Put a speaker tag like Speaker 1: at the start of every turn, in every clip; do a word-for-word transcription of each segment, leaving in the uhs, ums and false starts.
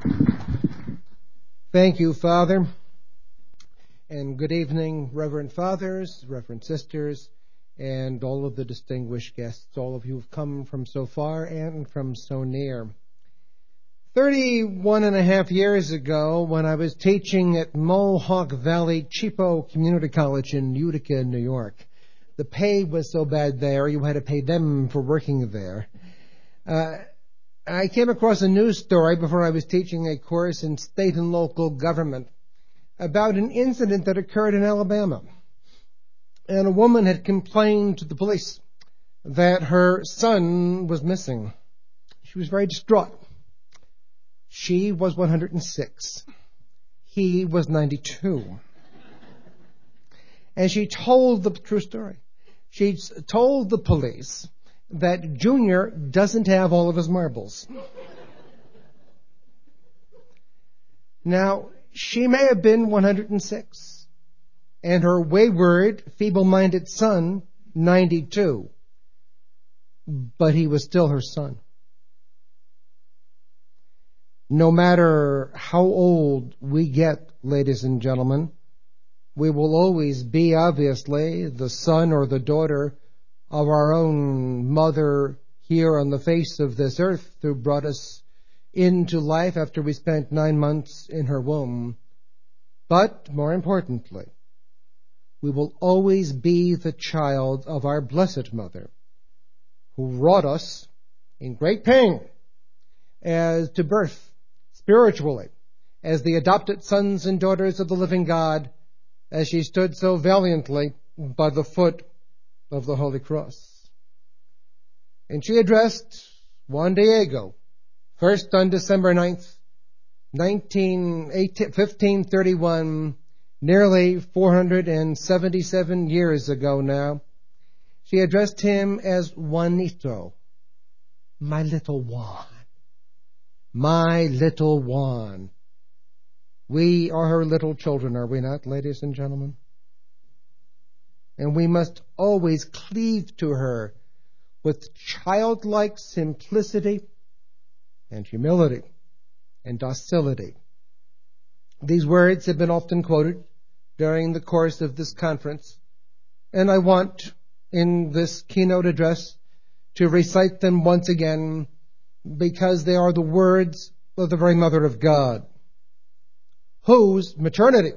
Speaker 1: Thank you, Father, and good evening, Reverend Fathers, Reverend Sisters, and all of the distinguished guests, all of you who've come from so far and from so near. Thirty-one and a half years ago, when I was teaching at Mohawk Valley Cheapo Community College in Utica, New York, the pay was so bad there, you had to pay them for working there. Uh, I came across a news story before I was teaching a course in state and local government about an incident that occurred in Alabama. And a woman had complained to the police that her son was missing. She was very distraught. She was one hundred six. He was ninety-two. And she told the true story. She told the police that Junior doesn't have all of his marbles. Now, she may have been one hundred six, and her wayward, feeble-minded son, ninety-two, but he was still her son. No matter how old we get, ladies and gentlemen, we will always be, obviously, the son or the daughter of our own mother here on the face of this earth who brought us into life after we spent nine months in her womb. But, more importantly, we will always be the child of our Blessed Mother, who wrought us in great pain as to birth, spiritually, as the adopted sons and daughters of the living God, as she stood so valiantly by the foot of the Holy Cross. And she addressed Juan Diego, first on December ninth, fifteen thirty-one, nearly four hundred seventy-seven years ago now. She addressed him as Juanito, my little Juan, my little Juan. We are her little children, are we not, ladies and gentlemen? And we must always cleave to her with childlike simplicity and humility and docility. These words have been often quoted during the course of this conference, and I want, in this keynote address, to recite them once again because they are the words of the very Mother of God, whose maternity,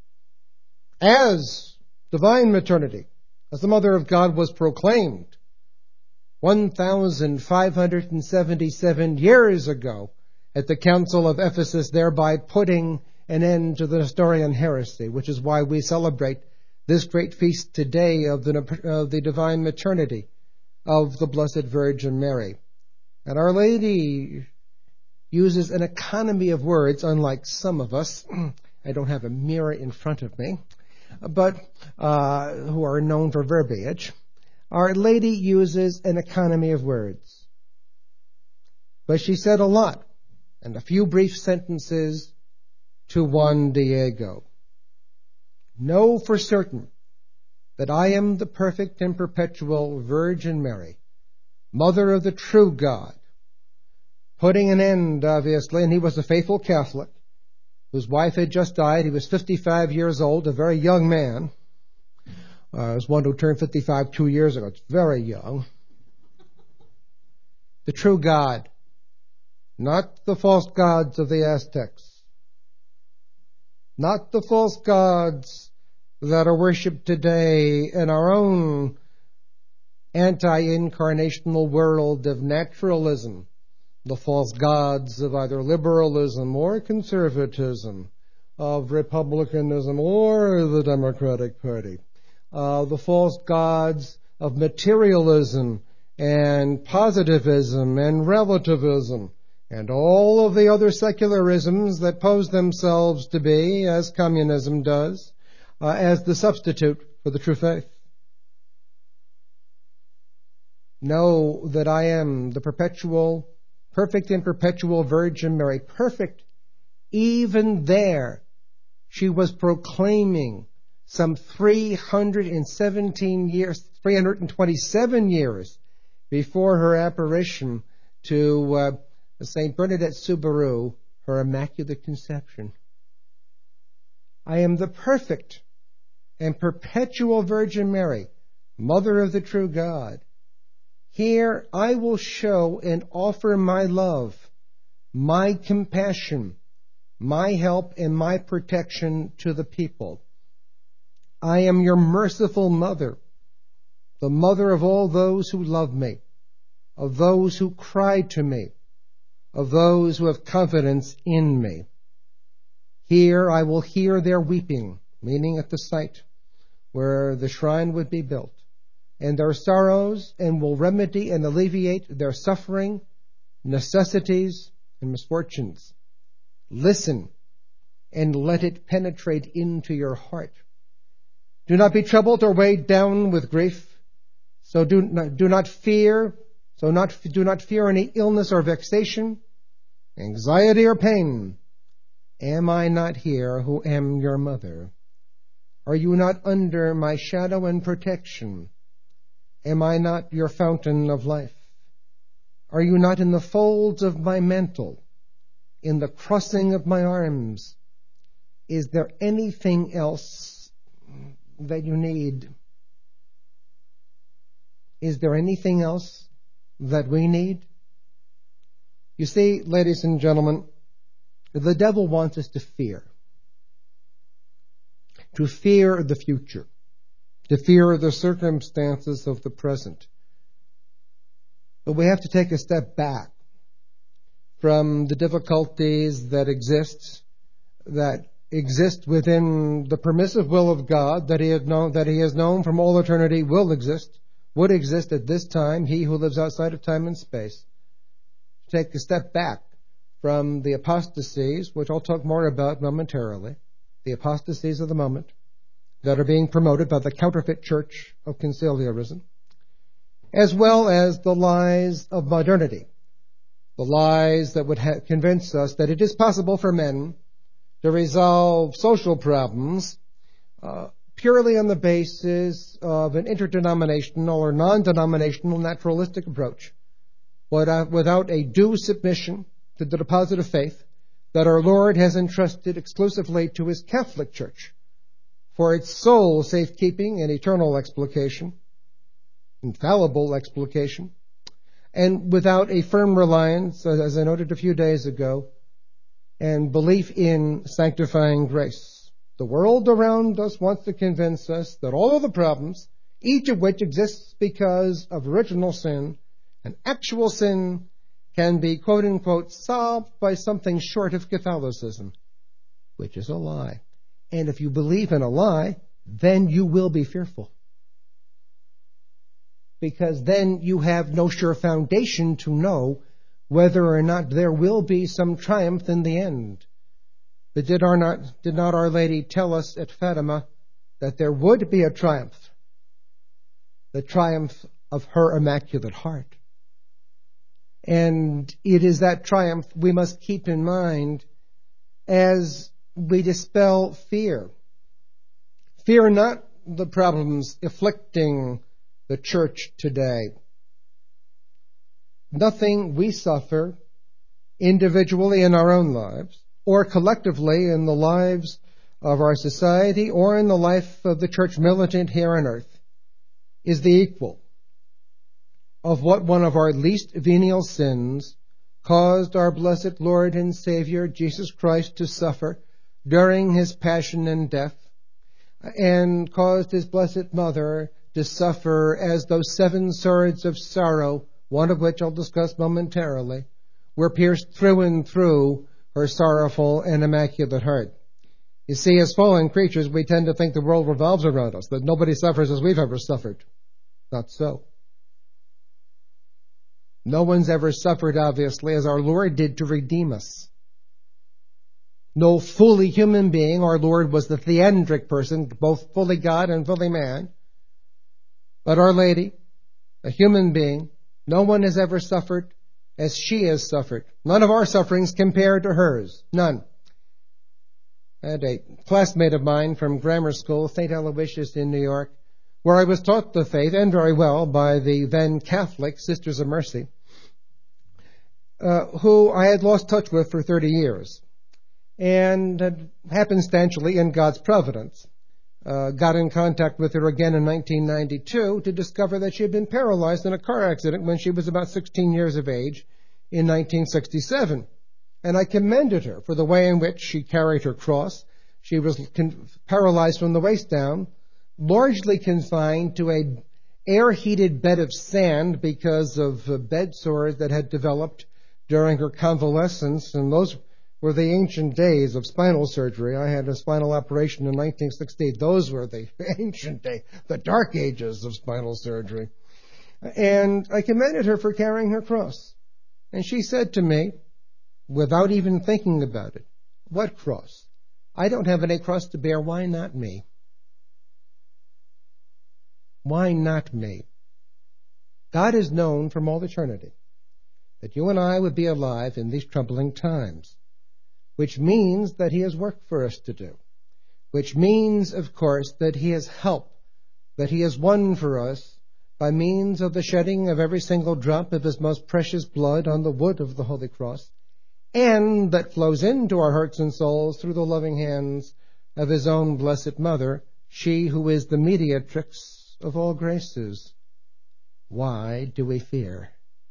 Speaker 1: as divine maternity, as the Mother of God, was proclaimed one thousand five hundred seventy-seven years ago at the Council of Ephesus, thereby putting an end to the Nestorian heresy, which is why we celebrate this great feast today of the, of the divine maternity of the Blessed Virgin Mary. And Our Lady uses an economy of words, unlike some of us. I don't have a mirror in front of me, but uh, who are known for verbiage. Our Lady uses an economy of words. But she said a lot in a few brief sentences to Juan Diego. Know for certain that I am the perfect and perpetual Virgin Mary, Mother of the true God, putting an end, obviously, and he was a faithful Catholic whose wife had just died. He was fifty-five years old, a very young man. Uh, as one who turned fifty-five two years ago. It's very young. The true God, not the false gods of the Aztecs, not the false gods that are worshipped today in our own anti-incarnational world of naturalism, the false gods of either liberalism or conservatism, of republicanism or the Democratic Party, uh, the false gods of materialism and positivism and relativism, and all of the other secularisms that pose themselves to be, as communism does, uh, as the substitute for the true faith. Know that I am the perpetual, perfect and perpetual Virgin Mary. Perfect. Even there, she was proclaiming some three hundred seventeen years, three hundred twenty-seven years before her apparition to uh, Saint Bernadette Soubirous her Immaculate Conception. I am the perfect and perpetual Virgin Mary, Mother of the true God. Here I will show and offer my love, my compassion, my help, and my protection to the people. I am your merciful mother, the mother of all those who love me, of those who cry to me, of those who have confidence in me. Here I will hear their weeping, meaning at the site where the shrine would be built, and their sorrows, and will remedy and alleviate their suffering, necessities, and misfortunes. Listen, and let it penetrate into your heart. Do not be troubled or weighed down with grief. So do not, do not fear. So not, do not fear any illness or vexation, anxiety or pain. Am I not here who am your mother? Are you not under my shadow and protection? Am I not your fountain of life? Are you not in the folds of my mantle, in the crossing of my arms? Is there anything else that you need? Is there anything else that we need? You see, ladies and gentlemen, the devil wants us to fear. To fear the future. To fear the circumstances of the present. But we have to take a step back from the difficulties that exist, that exist within the permissive will of God, that He has known, that He has known from all eternity will exist, would exist at this time, He who lives outside of time and space. Take a step back from the apostasies, which I'll talk more about momentarily, the apostasies of the moment that are being promoted by the counterfeit church of conciliarism, as well as the lies of modernity, the lies that would ha- convince us that it is possible for men to resolve social problems uh, purely on the basis of an interdenominational or non-denominational naturalistic approach, without, without a due submission to the deposit of faith that our Lord has entrusted exclusively to His Catholic Church for its sole safekeeping and eternal explication, infallible explication, and without a firm reliance, as I noted a few days ago, and belief in sanctifying grace. The world around us wants to convince us that all of the problems, each of which exists because of original sin, and actual sin can be, quote-unquote, solved by something short of Catholicism, which is a lie. And if you believe in a lie, then you will be fearful. Because then you have no sure foundation to know whether or not there will be some triumph in the end. But did, our not, did not Our Lady tell us at Fatima that there would be a triumph? The triumph of her Immaculate Heart. And it is that triumph we must keep in mind as we dispel fear. Fear not the problems afflicting the church today. Nothing we suffer individually in our own lives, or collectively in the lives of our society, or in the life of the church militant here on earth, is the equal of what one of our least venial sins caused our blessed Lord and Savior Jesus Christ to suffer during His passion and death, and caused His blessed Mother to suffer as those seven swords of sorrow, one of which I'll discuss momentarily, were pierced through and through her sorrowful and immaculate heart. You see, as fallen creatures, we tend to think the world revolves around us, that nobody suffers as we've ever suffered. Not so. No one's ever suffered, obviously, as our Lord did to redeem us. No fully human being, our Lord was the theandric person, both fully God and fully man. But Our Lady, a human being, no one has ever suffered as she has suffered. None of our sufferings compared to hers. None. I had a classmate of mine from grammar school, Saint Aloysius in New York, where I was taught the faith, and very well, by the then Catholic Sisters of Mercy. uh, who I had lost touch with for thirty years. And had happenstantially, in God's providence, uh, got in contact with her again in nineteen ninety-two to discover that she had been paralyzed in a car accident when she was about sixteen years of age in nineteen sixty-seven. And I commended her for the way in which she carried her cross. She was con- paralyzed from the waist down, largely confined to a air-heated bed of sand because of uh, bed sores that had developed during her convalescence, and those were the ancient days of spinal surgery. I had a spinal operation in nineteen sixty-eight. Those were the ancient days, the dark ages of spinal surgery. And I commended her for carrying her cross. And she said to me, without even thinking about it, "What cross? I don't have any cross to bear. Why not me? Why not me?" God is known from all eternity that you and I would be alive in these troubling times, which means that He has work for us to do, which means, of course, that He has help, that He has won for us by means of the shedding of every single drop of His most precious blood on the wood of the Holy Cross, and that flows into our hearts and souls through the loving hands of His own Blessed Mother, she who is the mediatrix of all graces. Why do we fear?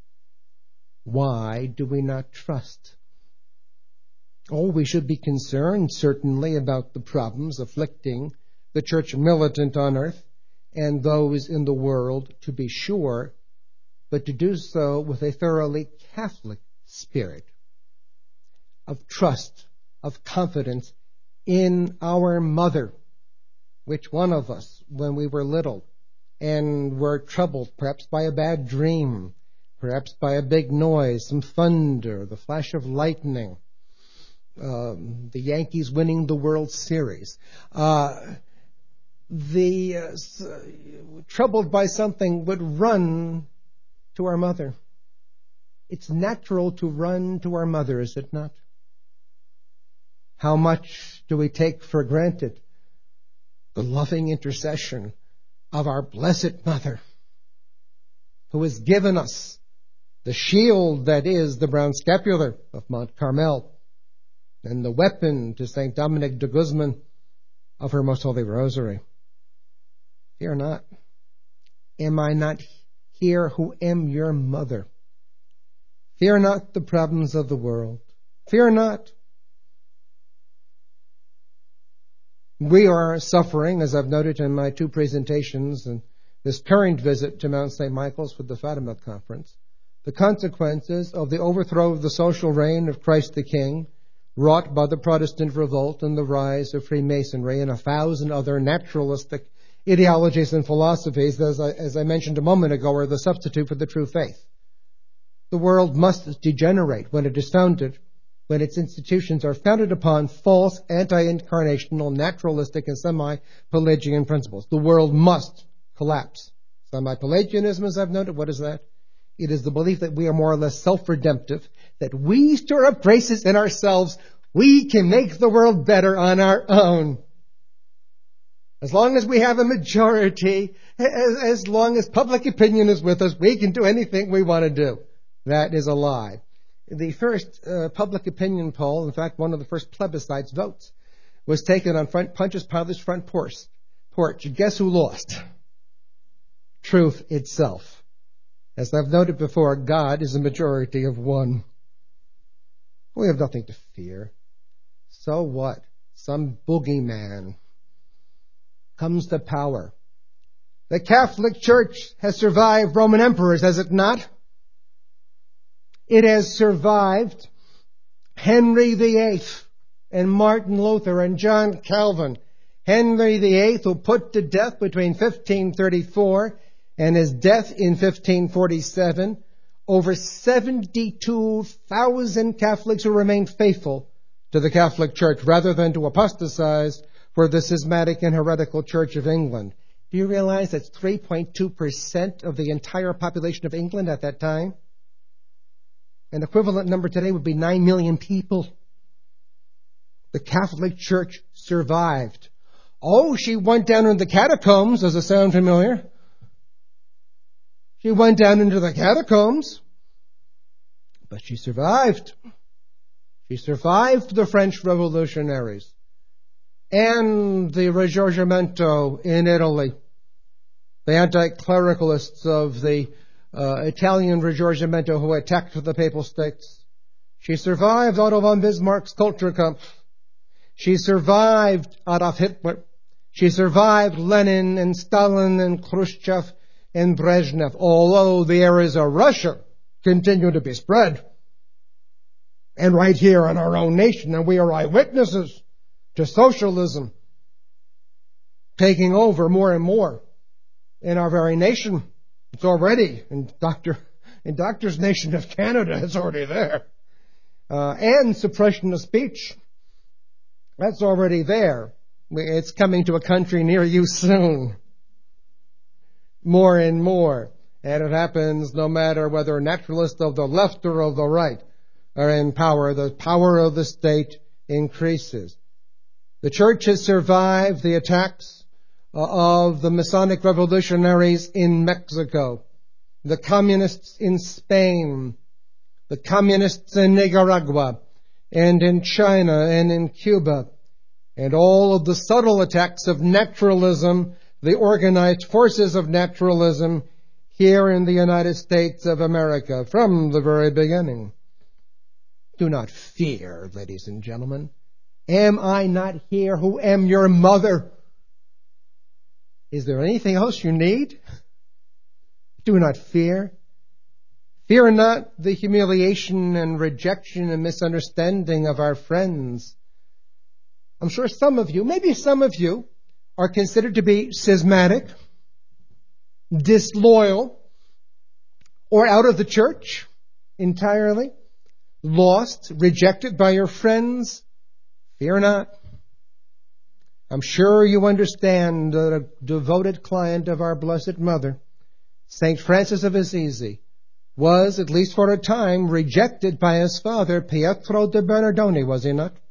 Speaker 1: Why do we not trust? Oh, we should be concerned, certainly, about the problems afflicting the church militant on earth and those in the world, to be sure, but to do so with a thoroughly Catholic spirit of trust, of confidence in our Mother. Which one of us, when we were little and were troubled perhaps by a bad dream, perhaps by a big noise, some thunder, the flash of lightning, um, the Yankees winning the World Series, uh, the uh, troubled by something would run to our Mother. It's natural to run to our Mother, is it not? How much do we take for granted the loving intercession of our Blessed Mother, who has given us the shield that is the brown scapular of Mount Carmel, and the weapon to Saint Dominic de Guzman of her Most Holy Rosary. Fear not. Am I not here who am your mother? Fear not the problems of the world. Fear not. We are suffering, as I've noted in my two presentations and this current visit to Mount Saint Michael's for the Fatima Conference, the consequences of the overthrow of the social reign of Christ the King, wrought by the Protestant revolt and the rise of Freemasonry and a thousand other naturalistic ideologies and philosophies, as I, as I mentioned a moment ago, are the substitute for the true faith. The world must degenerate when it is founded, when its institutions are founded upon false, anti-incarnational, naturalistic, and semi-Pelagian principles. The world must collapse. Semi-Pelagianism, as I've noted, what is that? It is the belief that we are more or less self-redemptive, that we stir up graces in ourselves. We can make the world better on our own. As long as we have a majority, as, as long as public opinion is with us, we can do anything we want to do. That is a lie. The first uh, public opinion poll, in fact, one of the first plebiscites votes, was taken on front, Pontius Pilate's front porch. porch. Guess who lost? Truth itself. As I've noted before, God is a majority of one. We have nothing to fear. So what? Some boogeyman comes to power. The Catholic Church has survived Roman emperors, has it not? It has survived Henry the Eighth and Martin Luther and John Calvin. Henry the Eighth, who put to death between fifteen thirty-four and his death in fifteen forty-seven, over seventy-two thousand Catholics who remained faithful to the Catholic Church rather than to apostatize for the schismatic and heretical Church of England. Do you realize that's three point two percent of the entire population of England at that time? An equivalent number today would be nine million people. The Catholic Church survived. Oh, she went down into the catacombs. Does it sound familiar? She went down into the catacombs. But she survived. She survived the French revolutionaries and the Risorgimento in Italy, the anti-clericalists of the uh, Italian Risorgimento who attacked the Papal States. She survived Otto von Bismarck's Kulturkampf. She survived Adolf Hitler. She survived Lenin and Stalin and Khrushchev and Brezhnev, although the errors of Russia continue to be spread. And right here in our own nation, and we are eyewitnesses to socialism taking over more and more in our very nation. It's already in Doctor in Doctor's nation of Canada. It's already there, uh, and suppression of speech. That's already there. It's coming to a country near you soon. More and more, and it happens no matter whether naturalists of the left or of the right are in power. The power of the state increases. The church has survived the attacks of the Masonic revolutionaries in Mexico, the communists in Spain, the communists in Nicaragua, and in China and in Cuba, and all of the subtle attacks of naturalism, the organized forces of naturalism here in the United States of America from the very beginning. Do not fear, ladies and gentlemen. Am I not here who am your mother? Is there anything else you need? Do not fear. Fear not the humiliation and rejection and misunderstanding of our friends. I'm sure some of you, maybe some of you, are considered to be schismatic, disloyal, or out of the church entirely, lost, rejected by your friends. Fear not. I'm sure you understand that a devoted client of our Blessed Mother, Saint Francis of Assisi, was, at least for a time, rejected by his father, Pietro de Bernardone, was he not?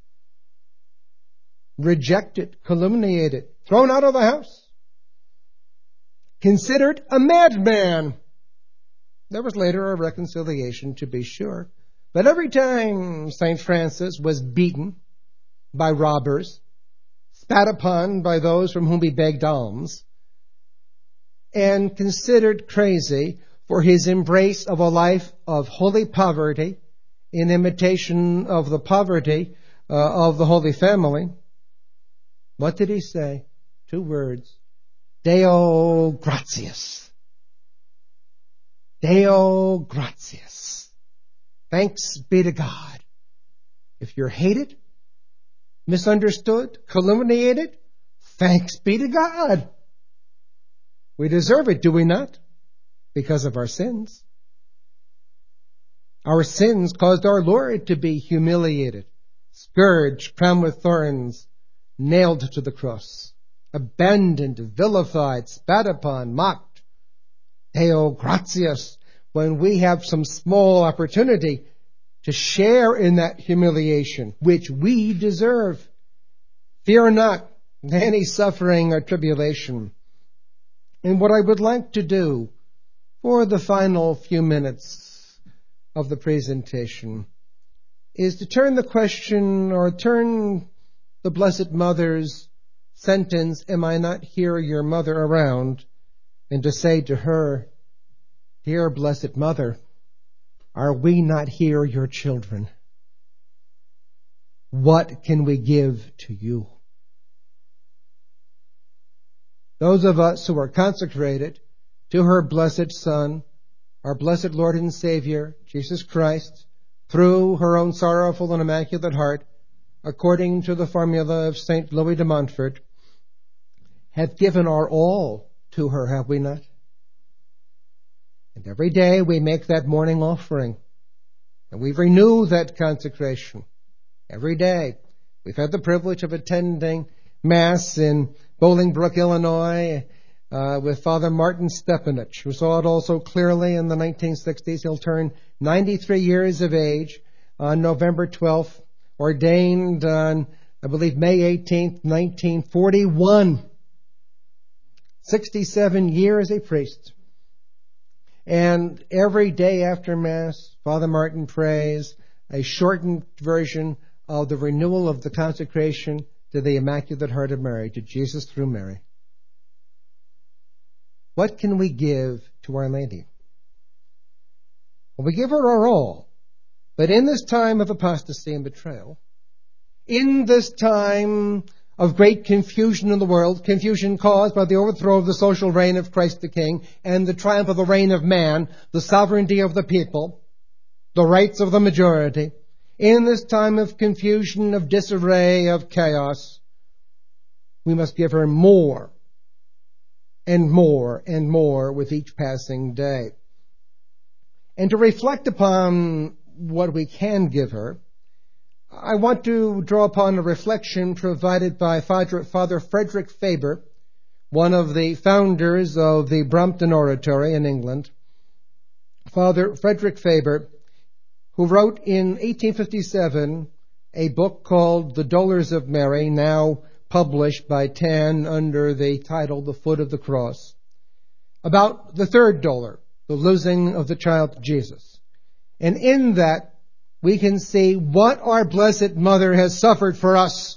Speaker 1: Rejected, calumniated, thrown out of the house, considered a madman. There was later a reconciliation, to be sure. But every time Saint Francis was beaten by robbers, spat upon by those from whom he begged alms, and considered crazy for his embrace of a life of holy poverty in imitation of the poverty uh, of the Holy Family, what did he say? Two words. Deo gratias. Deo gratias. Thanks be to God. If you're hated, misunderstood, calumniated, thanks be to God. We deserve it, do we not? Because of our sins. Our sins caused our Lord to be humiliated, scourged, crowned with thorns, nailed to the cross, abandoned, vilified, spat upon, mocked. Deo gratias. When we have some small opportunity to share in that humiliation, which we deserve, fear not any suffering or tribulation. And what I would like to do for the final few minutes of the presentation is to turn the question or turn the Blessed Mother's sentence, am I not here your mother, around, and to say to her, dear Blessed Mother, are we not here your children? What can we give to you? Those of us who are consecrated to her blessed Son, our blessed Lord and Savior, Jesus Christ, through her own sorrowful and immaculate heart, according to the formula of Saint Louis de Montfort, have given our all to her, have we not? And every day we make that morning offering, and we renew that consecration every day. We've had the privilege of attending Mass in Bolingbrook, Illinois, uh, with Father Martin Stepanich, who saw it also clearly in the nineteen sixties. He'll turn ninety-three years of age on November twelfth, ordained on, I believe, May eighteenth, nineteen forty-one. sixty-seven years a priest. And every day after Mass, Father Martin prays a shortened version of the renewal of the consecration to the Immaculate Heart of Mary, to Jesus through Mary. What can we give to Our Lady? Well, we give her our all. But in this time of apostasy and betrayal, in this time of great confusion in the world, confusion caused by the overthrow of the social reign of Christ the King and the triumph of the reign of man, the sovereignty of the people, the rights of the majority, in this time of confusion, of disarray, of chaos, we must give her more and more and more with each passing day. And to reflect upon what we can give her, I want to draw upon a reflection provided by Father Frederick Faber, one of the founders of the Brompton Oratory in England. Father Frederick Faber, who wrote in eighteen fifty-seven a book called The Dolours of Mary, now published by Tan under the title The Foot of the Cross, about the third dolor, the losing of the child Jesus. And in that, we can see what our Blessed Mother has suffered for us.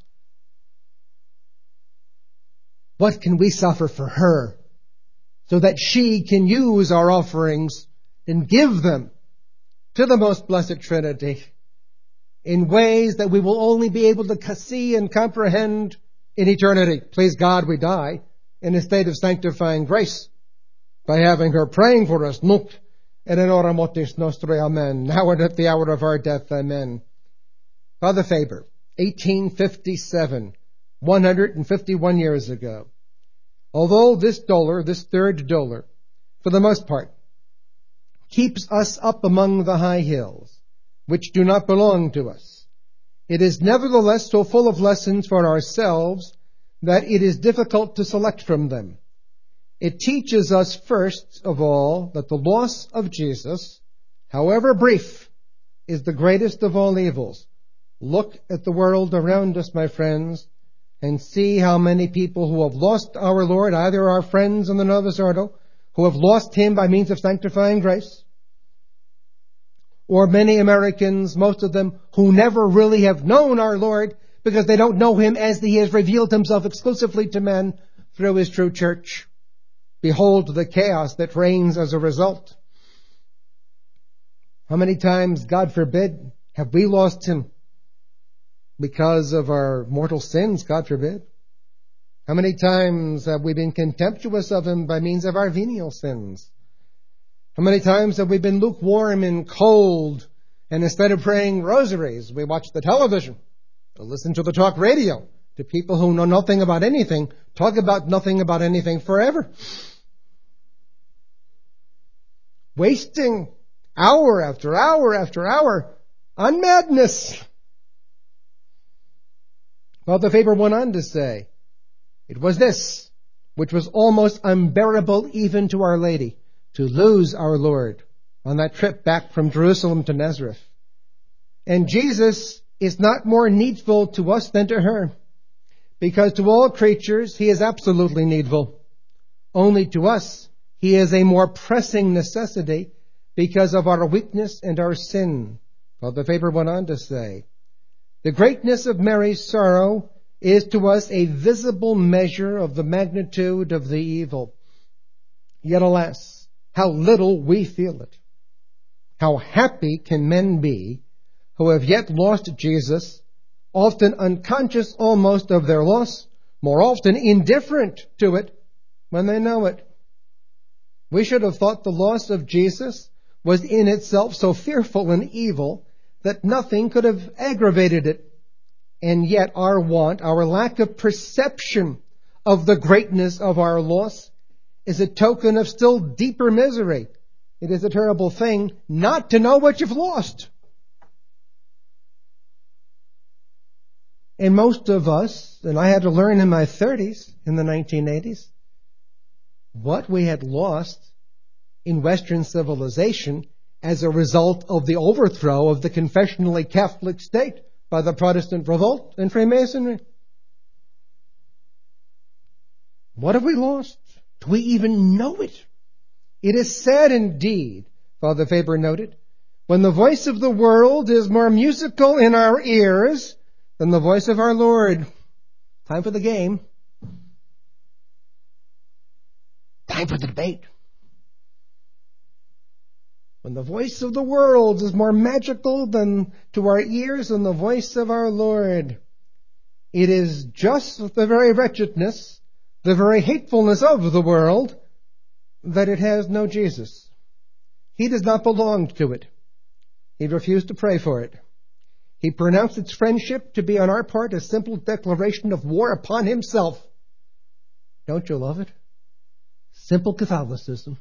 Speaker 1: What can we suffer for her so that she can use our offerings and give them to the Most Blessed Trinity in ways that we will only be able to see and comprehend in eternity. Please God, we die in a state of sanctifying grace by having her praying for us. Nunc et in hora mortis nostrae, amen. Now and at the hour of our death, amen. Father Faber, eighteen fifty-seven, one hundred fifty-one years ago. Although this dolor, this third dolor, for the most part, keeps us up among the high hills, which do not belong to us, it is nevertheless so full of lessons for ourselves that it is difficult to select from them. It teaches us first of all that the loss of Jesus, however brief, is the greatest of all evils. Look at the world around us, my friends, and see how many people who have lost our Lord, either our friends in the Novus Ordo, who have lost Him by means of sanctifying grace, or many Americans, most of them, who never really have known our Lord because they don't know Him as He has revealed Himself exclusively to men through His true church. Behold the chaos that reigns as a result. How many times, God forbid, have we lost Him because of our mortal sins, God forbid? How many times have we been contemptuous of Him by means of our venial sins? How many times have we been lukewarm and cold, and instead of praying rosaries, we watch the television, or listen to the talk radio, to people who know nothing about anything, talk about nothing about anything forever? Wasting hour after hour after hour on madness. Well, the Faber went on to say, it was this which was almost unbearable even to Our Lady, to lose our Lord on that trip back from Jerusalem to Nazareth. And Jesus is not more needful to us than to her, because to all creatures He is absolutely needful. Only to us He is a more pressing necessity because of our weakness and our sin. Father Faber went on to say, the greatness of Mary's sorrow is to us a visible measure of the magnitude of the evil. Yet alas, how little we feel it. How happy can men be who have yet lost Jesus, often unconscious almost of their loss, more often indifferent to it when they know it. We should have thought the loss of Jesus was in itself so fearful and evil that nothing could have aggravated it. And yet our want, our lack of perception of the greatness of our loss is a token of still deeper misery. It is a terrible thing not to know what you've lost. And most of us, and I had to learn in my thirties, in the nineteen eighties, what we had lost in Western civilization as a result of the overthrow of the confessionally Catholic state by the Protestant revolt and Freemasonry. What have we lost? Do we even know it? It is sad indeed, Father Faber noted, when the voice of the world is more musical in our ears than the voice of our Lord. Time for the game. Time for the debate. When the voice of the world is more magical than to our ears than the voice of our Lord. It is just the very wretchedness, the very hatefulness of the world, that it has no Jesus. He does not belong to it. He refused to pray for it. He pronounced its friendship to be on our part a simple declaration of war upon himself. Don't you love it? Simple Catholicism.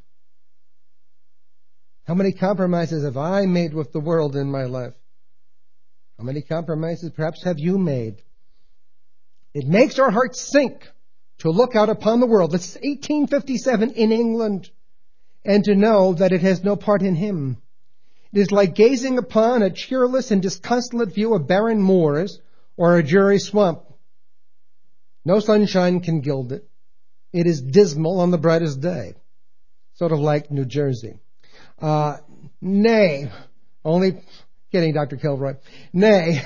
Speaker 1: How many compromises have I made with the world in my life? How many compromises perhaps have you made? It makes our hearts sink to look out upon the world. It's eighteen fifty-seven in England, and to know that it has no part in him. It is like gazing upon a cheerless and disconsolate view of barren moors or a dreary swamp. No sunshine can gild it. It is dismal on the brightest day, sort of like New Jersey. Uh, nay, only kidding, Doctor Kilroy. Nay,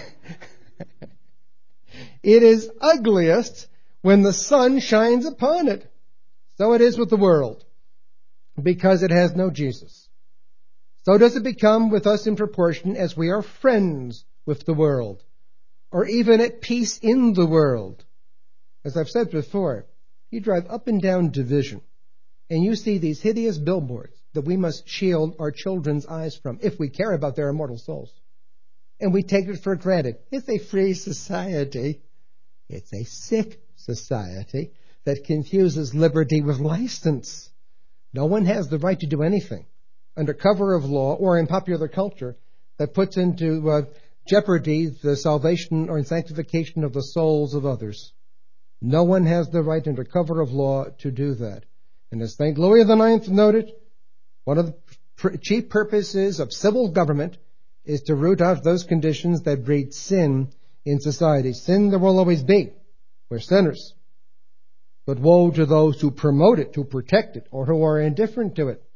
Speaker 1: it is ugliest when the sun shines upon it. So it is with the world, because it has no Jesus. So does it become with us in proportion as we are friends with the world, or even at peace in the world. As I've said before, you drive up and down Division, and you see these hideous billboards that we must shield our children's eyes from if we care about their immortal souls. And we take it for granted. It's a free society. It's a sick society that confuses liberty with license. No one has the right to do anything under cover of law or in popular culture that puts into uh, jeopardy the salvation or sanctification of the souls of others. No one has the right under cover of law to do that. And as Saint Louis the Ninth noted, one of the pr- chief purposes of civil government is to root out those conditions that breed sin in society. Sin there will always be. We're sinners. But woe to those who promote it, who protect it, or who are indifferent to it.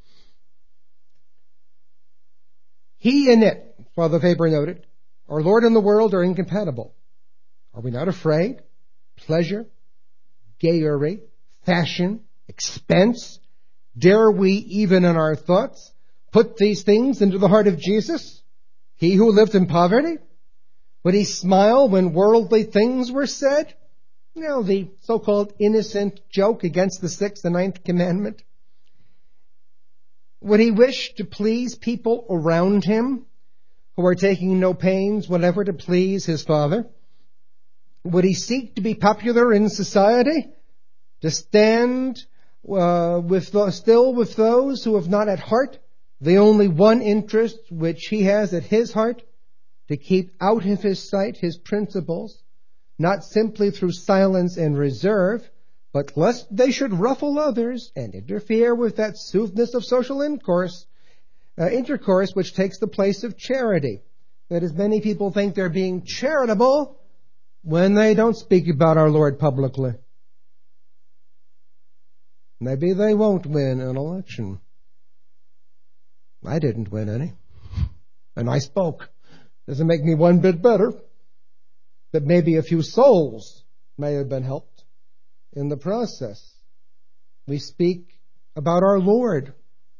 Speaker 1: He and it, Father Faber noted, our Lord and the world are incompatible. Are we not afraid? Pleasure, gayety, fashion, expense. Dare we, even in our thoughts, put these things into the heart of Jesus? He who lived in poverty? Would he smile when worldly things were said? You know, the so-called innocent joke against the sixth and ninth commandment. Would he wish to please people around him who are taking no pains whatever to please his Father? Would he seek to be popular in society? To stand uh, with the, still with those who have not at heart the only one interest which he has at his heart? To keep out of his sight his principles, not simply through silence and reserve, but lest they should ruffle others and interfere with that soothness of social intercourse, uh, intercourse which takes the place of charity. That is, many people think they're being charitable when they don't speak about our Lord publicly. Maybe they won't win an election. I didn't win any. And I spoke. Doesn't make me one bit better. But maybe a few souls may have been helped in the process. We speak about our Lord.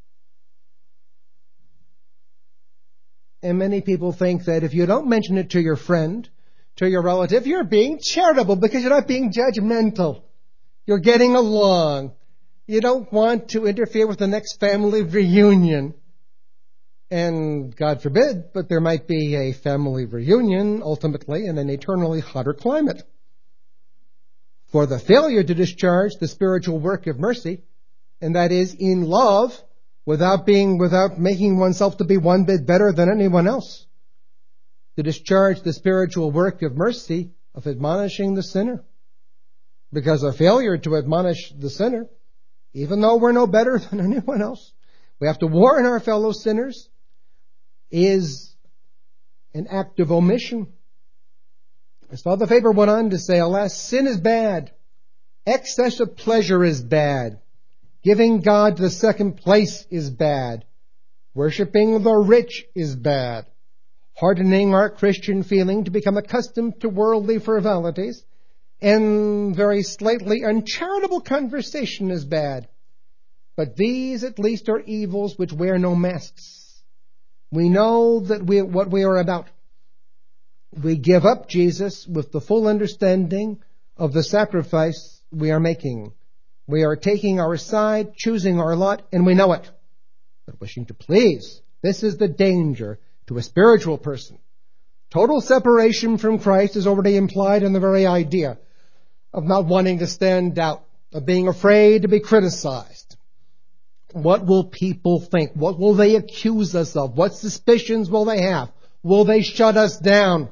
Speaker 1: And many people think that if you don't mention it to your friend, to your relative, you're being charitable because you're not being judgmental. You're getting along. You don't want to interfere with the next family reunion. And God forbid, but there might be a family reunion ultimately in an eternally hotter climate. For the failure to discharge the spiritual work of mercy, and that is in love, without being, without making oneself to be one bit better than anyone else, to discharge the spiritual work of mercy of admonishing the sinner. Because a failure to admonish the sinner, even though we're no better than anyone else, we have to warn our fellow sinners, is an act of omission. As Father Faber went on to say, alas, sin is bad. Excess of pleasure is bad. Giving God the second place is bad. Worshipping the rich is bad. Hardening our Christian feeling to become accustomed to worldly frivolities and very slightly uncharitable conversation is bad. But these at least are evils which wear no masks. We know that we, what we are about. We give up Jesus with the full understanding of the sacrifice we are making. We are taking our side, choosing our lot, and we know it. But wishing to please, this is the danger to a spiritual person. Total separation from Christ is already implied in the very idea of not wanting to stand out, of being afraid to be criticized. What will people think? What will they accuse us of? What suspicions will they have? Will they shut us down?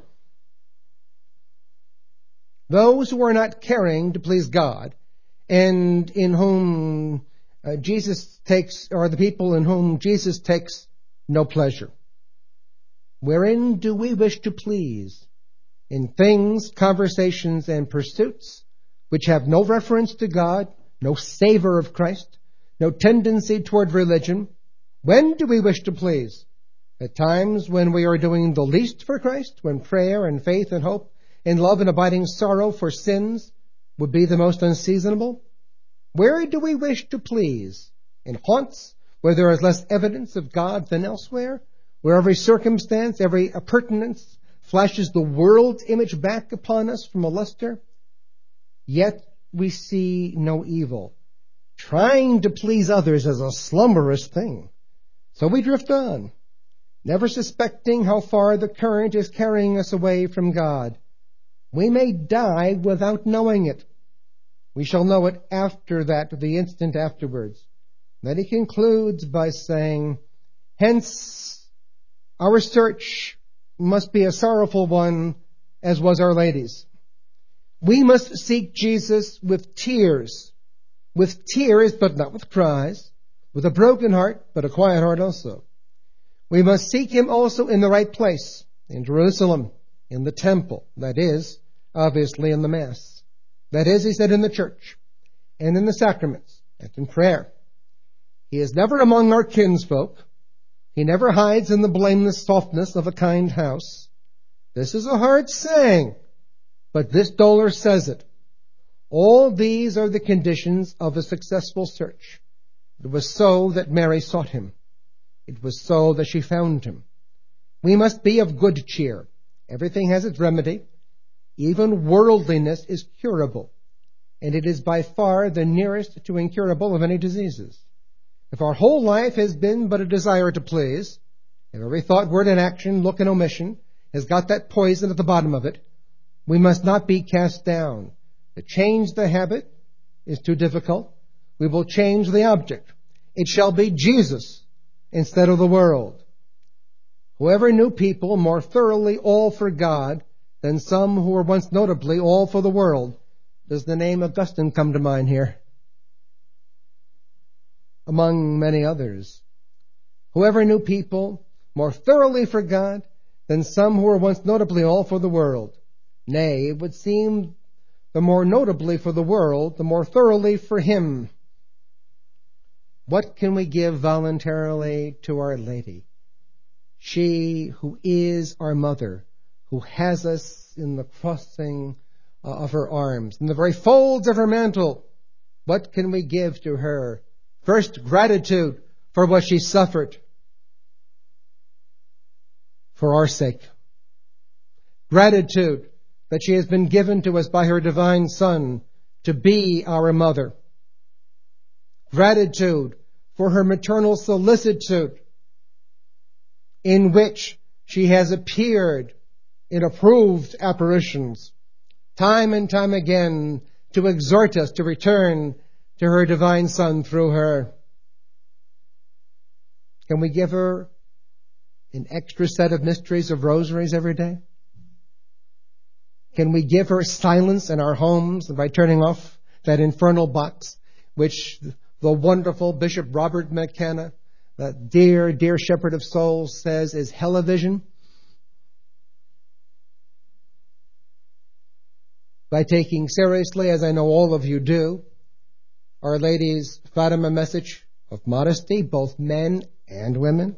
Speaker 1: Those who are not caring to please God and in whom uh, Jesus takes, or the people in whom Jesus takes no pleasure. Wherein do we wish to please? In things, conversations, and pursuits which have no reference to God, no savor of Christ, no tendency toward religion. When do we wish to please? At times when we are doing the least for Christ, when prayer and faith and hope and love and abiding sorrow for sins would be the most unseasonable? Where do we wish to please? In haunts where there is less evidence of God than elsewhere? Where every circumstance, every appurtenance flashes the world's image back upon us from a luster? Yet we see no evil. Trying to please others is a slumberous thing. So we drift on, never suspecting how far the current is carrying us away from God. We may die without knowing it. We shall know it after that, the instant afterwards. Then he concludes by saying, hence our search must be a sorrowful one, as was Our Lady's. We must seek Jesus with tears, with tears but not with cries, with a broken heart but a quiet heart also. We must seek him also in the right place, in Jerusalem, in the temple, that is, obviously in the Mass. That is, he said, in the church, and in the sacraments, and in prayer. He is never among our kinsfolk. He never hides in the blameless softness of a kind house. This is a hard saying, but this dolor says it. All these are the conditions of a successful search. It was so that Mary sought him. It was so that she found him. We must be of good cheer. Everything has its remedy. Even worldliness is curable, and it is by far the nearest to incurable of any diseases. If our whole life has been but a desire to please, if every thought, word, and action, look, and omission has got that poison at the bottom of it, we must not be cast down. To change the habit is too difficult. We will change the object. It shall be Jesus instead of the world. Whoever knew people more thoroughly all for God than some who were once notably all for the world. Does the name Augustine come to mind here? Among many others. Whoever knew people more thoroughly for God than some who were once notably all for the world. Nay, it would seem the more notably for the world, the more thoroughly for him. What can we give voluntarily to Our Lady? She who is our mother, who has us in the crossing of her arms, in the very folds of her mantle. What can we give to her? First, gratitude for what she suffered for our sake. Gratitude that she has been given to us by her divine Son to be our mother. Gratitude for her maternal solicitude in which she has appeared in approved apparitions, time and time again, to exhort us to return to her divine Son through her. Can we give her an extra set of mysteries of rosaries every day? Can we give her silence in our homes by turning off that infernal box, which the wonderful Bishop Robert McKenna, that dear, dear shepherd of souls, says is hell-a-vision? By taking seriously, as I know all of you do, Our Lady's Fatima message of modesty, both men and women,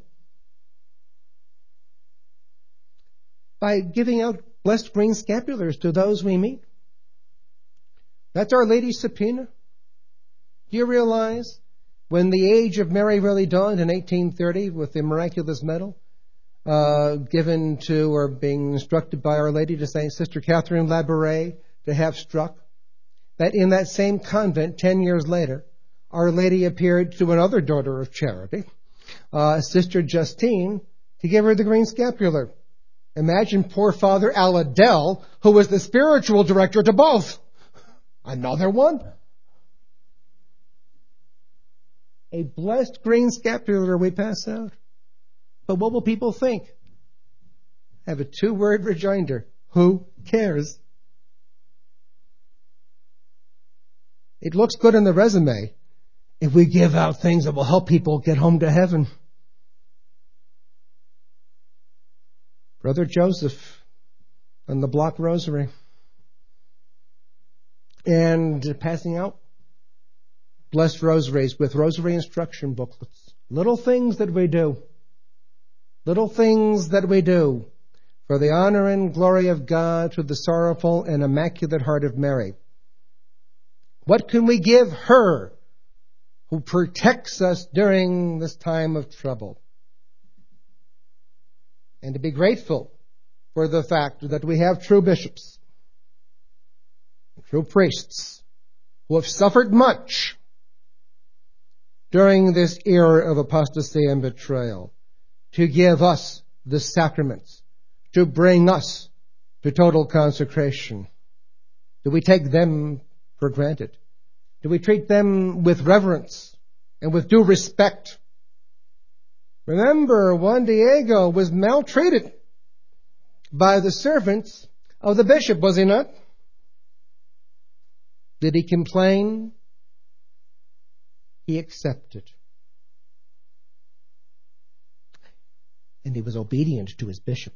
Speaker 1: by giving out blessed green scapulars to those we meet. That's Our Lady's subpoena. Do you realize when the age of Mary really dawned in eighteen thirty with the miraculous medal uh, given to or being instructed by Our Lady to Saint Sister Catherine Labouré to have struck, that in that same convent ten years later, Our Lady appeared to another daughter of charity, uh, Sister Justine, to give her the green scapular. Imagine poor Father Aladel, who was the spiritual director to both. Another one? A blessed green scapular we pass out. But what will people think? I have a two-word rejoinder. Who cares? It looks good in the resume if we give out things that will help people get home to heaven. Brother Joseph and the Block Rosary. And passing out blessed rosaries with rosary instruction booklets. Little things that we do. Little things that we do for the honor and glory of God through the sorrowful and immaculate heart of Mary. What can we give her who protects us during this time of trouble? And to be grateful for the fact that we have true bishops, true priests, who have suffered much during this era of apostasy and betrayal, to give us the sacraments, to bring us to total consecration. Do we take them for granted? Do we treat them with reverence and with due respect? Remember, Juan Diego was maltreated by the servants of the bishop, was he not? Did he complain? He accepted. And he was obedient to his bishop.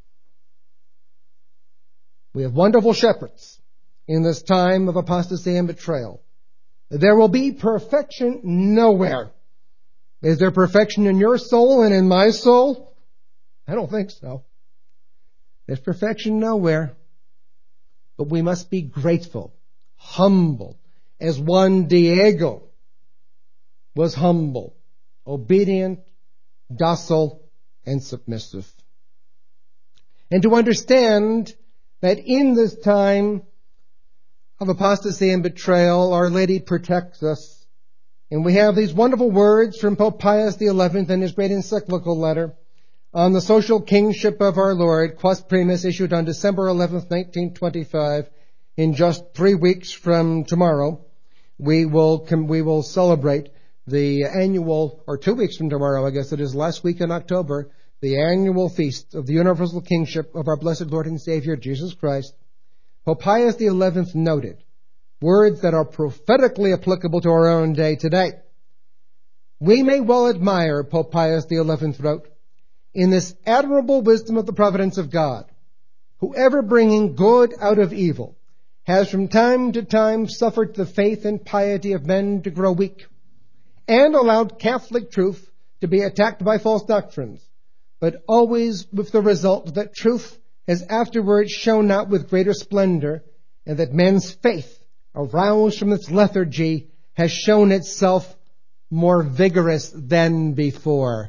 Speaker 1: We have wonderful shepherds in this time of apostasy and betrayal. There will be perfection nowhere. Is there perfection in your soul and in my soul? I don't think so. There's perfection nowhere. But we must be grateful, humble, as Juan Diego was humble, obedient, docile, and submissive. And to understand that in this time of apostasy and betrayal, Our Lady protects us. And we have these wonderful words from Pope Pius the eleventh in his great encyclical letter on the social kingship of our Lord, Quas Primus, issued on December eleventh, nineteen twenty-five. In just three weeks from tomorrow, we will we will celebrate the annual, or two weeks from tomorrow, I guess it is, last week in October, the annual feast of the universal kingship of our blessed Lord and Savior, Jesus Christ. Pope Pius the eleventh noted words that are prophetically applicable to our own day today. We may well admire, Pope Pius the eleventh wrote, in this admirable wisdom of the providence of God, whoever bringing good out of evil has from time to time suffered the faith and piety of men to grow weak, and allowed Catholic truth to be attacked by false doctrines, but always with the result that truth has afterwards shone out with greater splendor, and that men's faith, aroused from its lethargy, has shown itself more vigorous than before.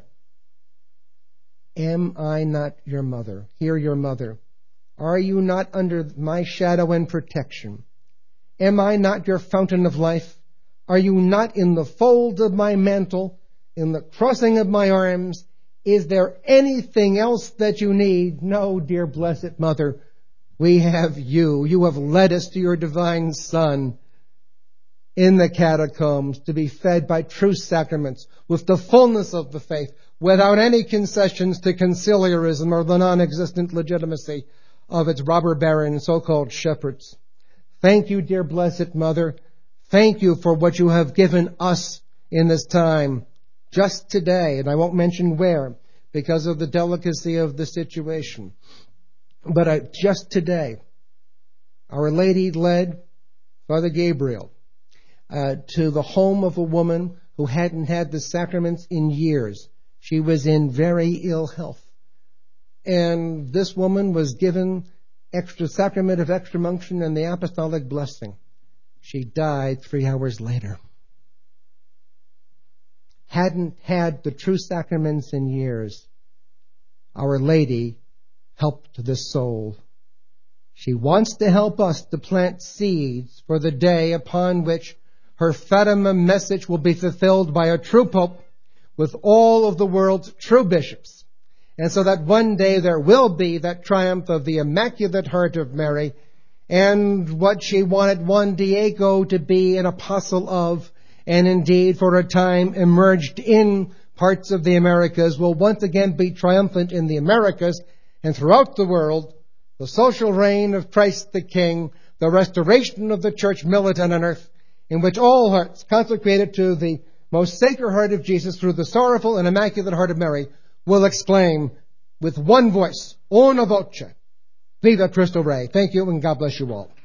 Speaker 1: Am I not your mother? Hear your mother. Are you not under my shadow and protection? Am I not your fountain of life? Are you not in the fold of my mantle, in the crossing of my arms? Is there anything else that you need? No, dear blessed Mother, we have you. You have led us to your divine Son in the catacombs to be fed by true sacraments with the fullness of the faith, without any concessions to conciliarism or the non-existent legitimacy of its robber baron so-called shepherds. Thank you, dear blessed Mother. Thank you for what you have given us in this time. Just today, and I won't mention where because of the delicacy of the situation, but uh, just today, Our Lady led Father Gabriel uh, to the home of a woman who hadn't had the sacraments in years. She was in very ill health. And this woman was given extra sacrament of extreme unction and the apostolic blessing. She died three hours later. Hadn't had the true sacraments in years. Our Lady helped this soul. She wants to help us to plant seeds for the day upon which her Fatima message will be fulfilled by a true Pope with all of the world's true bishops. And so that one day there will be that triumph of the Immaculate Heart of Mary, and what she wanted Juan Diego to be an apostle of, and indeed for a time emerged in parts of the Americas, will once again be triumphant in the Americas and throughout the world. The social reign of Christ the King, the restoration of the church militant on earth, in which all hearts consecrated to the most sacred heart of Jesus through the sorrowful and immaculate heart of Mary will exclaim with one voice, una voce, Viva Cristo Rey. Thank you, and God bless you all.